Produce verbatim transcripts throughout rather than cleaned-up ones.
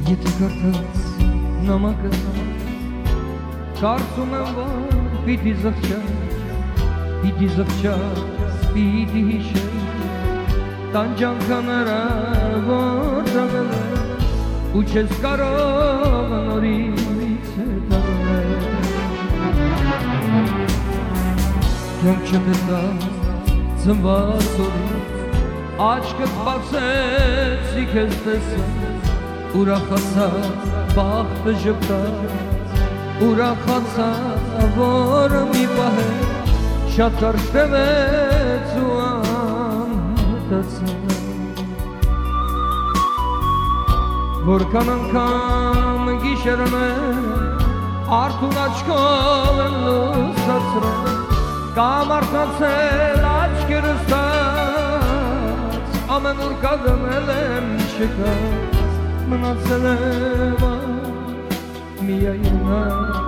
Եթե կարդաց նամակը կարծում եմ, որ պիտի զղջաս, պիտի զղջաս, պիտի հիշես տանջանքները, որ տվել եմ ու չես կարող նորից հետանել Կյանք չտետաս ծնված օրից աչքդ բացեցի քեզ տեսած ուրախացած բախտը ժպտաց ուրախացած որ մի պահ շատ կարճ տևեց ու անհետացավ որքան անգամ գիշերն արթուն աչքով եմ լուսացրել կամ արթնացել աչքերս տաց ամենուր կանգնել եմ չկաց մնացել եմ միայնակ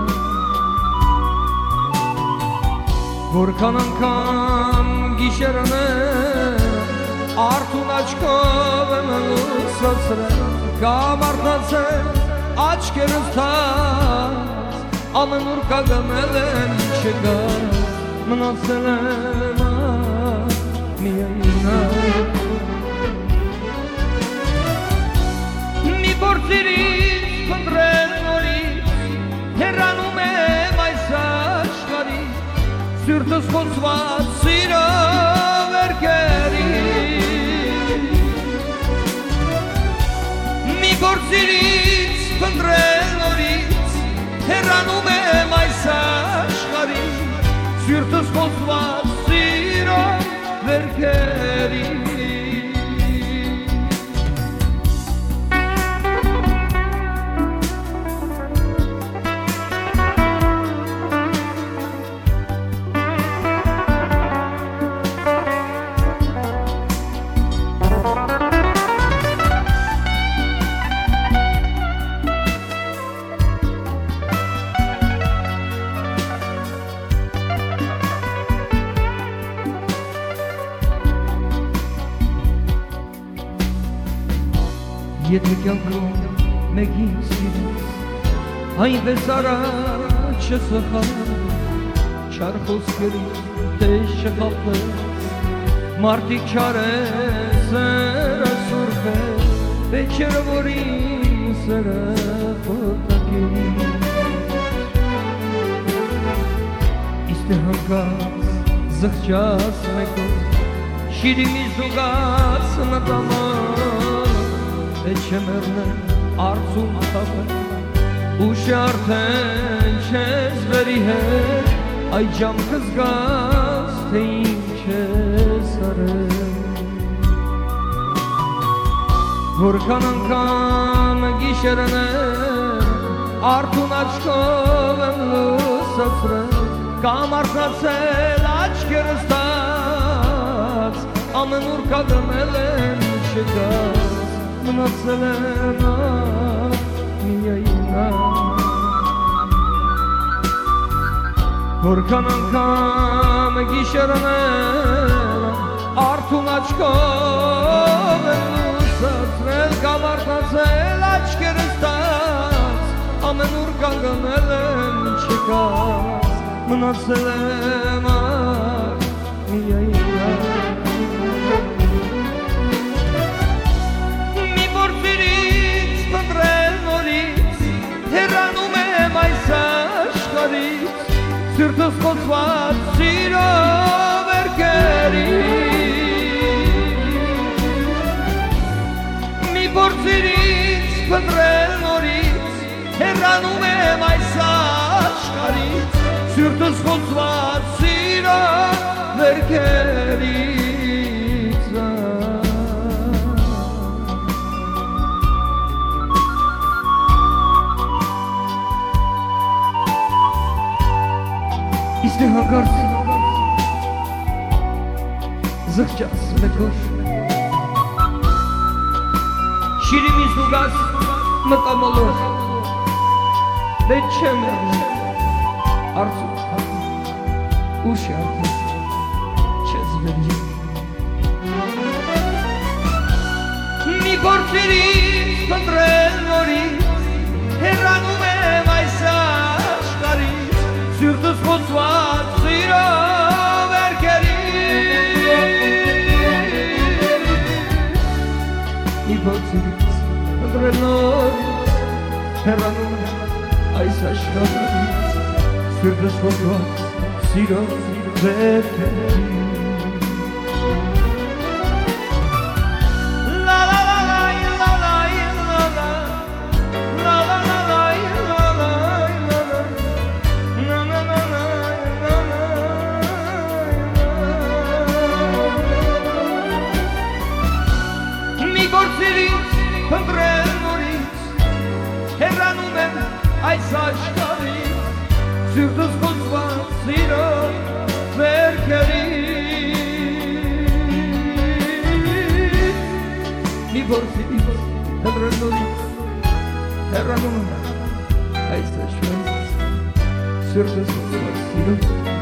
որքան անգամ գիշերն արթուն աչքով եմ լուսացրել կամ արթնացել աչքերս տաց ամենուր կանգնել եմ չկաց մնացել եմ միայնակ Գործիրից փնտրել նորից հեռանում եմ այս աշխարհից սիրտս խոցված սիրո վերքերից Մի գործիրից փնտրել նորից հեռանում եմ այս աշխարհից սիրտս խոցված սիրո վերքերից Եթե կյանքում մեկին սիրես այնպես առաջ չսխալ չար խոսքերից տես չխաբես մարդիկ չար է սերը սուրբ է վեճերը որին սերը խոտակերի իստե հանգած զղջաս մեկով շիրի մի զուգաց նտամար Չմերնեմ արցում թավը ուշ արդեն չես վերի հետ այդ ժամքը զգաս թե ինչ ես արել որքան անգամ գիշերն արթուն աչքով եմ լուսացրել կամ արթնացել աչքերս տաց ամենուր կանգնել եմ չկաց մնացել եմ միայնակ որքան անգամ գիշերն արթուն աչքով եմ լուսացրել կամ արթնացել աչքերս տաց ամենուր կանգնել եմ չկաց մնացել եմ միայնակ Սիրտս խոցված սիրո վերքերից Մի փորձիրից փնտրել նորից հեռանում եմ այս աշխարհից Սիրտս խոցված սիրո վերքերից Իստե հանգարց զղջաս մեկոր շիրի մի զուգաս մտամոլոր դե չեմ արցու ուշ արդեն չես վերի Մի գործիրից փնտրել նորից nori erano ai sasciati sfirte sfondo siro verde ai saçları sürdüz kuzmasıyla verkeri mi borsi terranori terranori ai saçları sürdüz kuzmasıyla